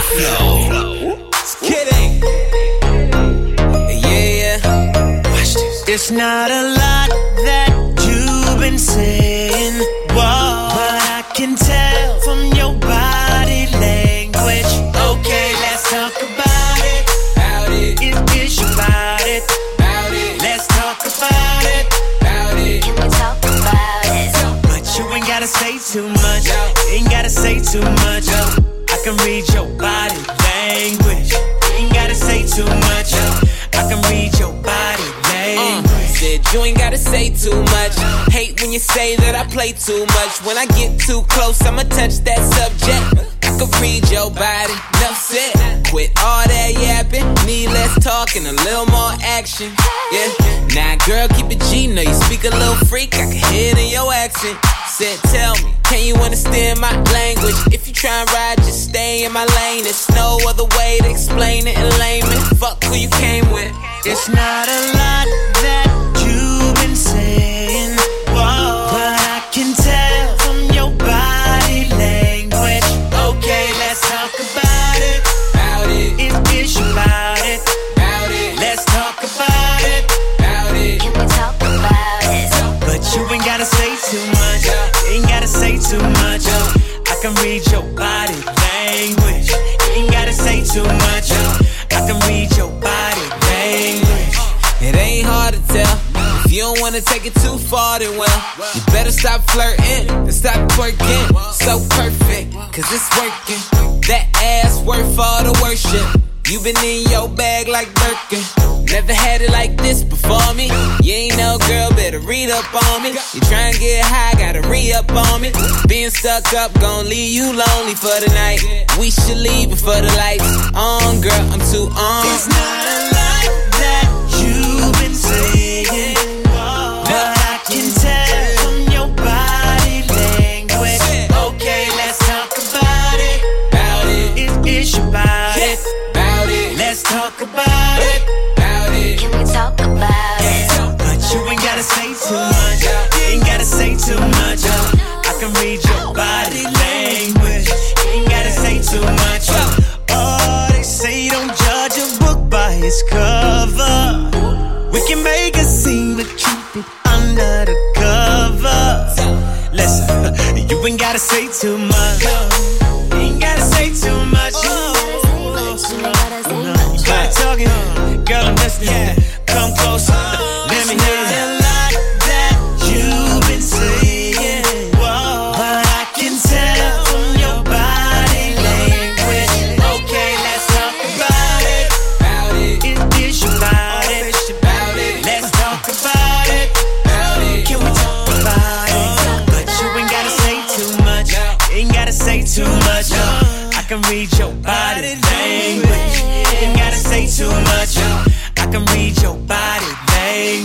Flow. Kidding. Yeah. Watch this. It's not a lot that you've been saying, whoa, but I can tell from your body language. Okay, let's talk about it. It's about it. Let's talk about it. Can we talk about it? But you ain't gotta say too much. Ain't gotta say too much. I can read your body language. Ain't gotta say too much. I can read your body language. Said you ain't gotta say too much. Hate when you say that I play too much. When I get too close, I'ma touch that subject. I can read your body, enough said. Quit all that yapping, need less talk and a little more action. Yeah, now girl, keep it G, know you speak a little freak, I can hear it in your accent. Said, tell me, can you understand my language? If you try and ride, just stay in my lane. There's no other way to explain it in layman. Fuck who you came with. It's not a lot that you've been saying, whoa, but I can tell from your body language. Okay, let's talk about it. It's about it. Let's talk about it. Can we talk about it? But you ain't gotta say too much. Ain't gotta say too much. I can read your body language. Ain't gotta say too much. I can read your body language. It ain't hard to tell. If you don't wanna take it too far, then well, you better stop flirting and stop twerking. So perfect, cause it's working. That ass worth all the worship. You been in your bag like Birkin. Never had it like this before me. You ain't no girl, better read up on me. You try and get high, gotta re-up on me. Being stuck up, gon' leave you lonely for the night. We should leave before the lights on, girl, I'm too on. It's not a lot that you've been saying, but I can tell from your body language. Okay, let's talk about it. It's about it. Let's talk about it. Can we talk about it? But you ain't gotta say too much. Ain't gotta say too much. I can read your body language. Ain't gotta say too much. Oh, they say don't judge a book by its cover. We can make a scene, but keep it under the cover. Listen, you ain't gotta say too much. Ain't gotta say too much. Start talking, girl, I'm listening. Come closer, let me hear it. A lot that you've been saying, whoa, but I can tell from your body language. Okay, let's talk about it. It's about it. Let's talk about it. Can we talk about it? But you ain't gotta say too much. Ain't gotta say too much. I can read your body language. Ain't gotta say too much. I can read your body language.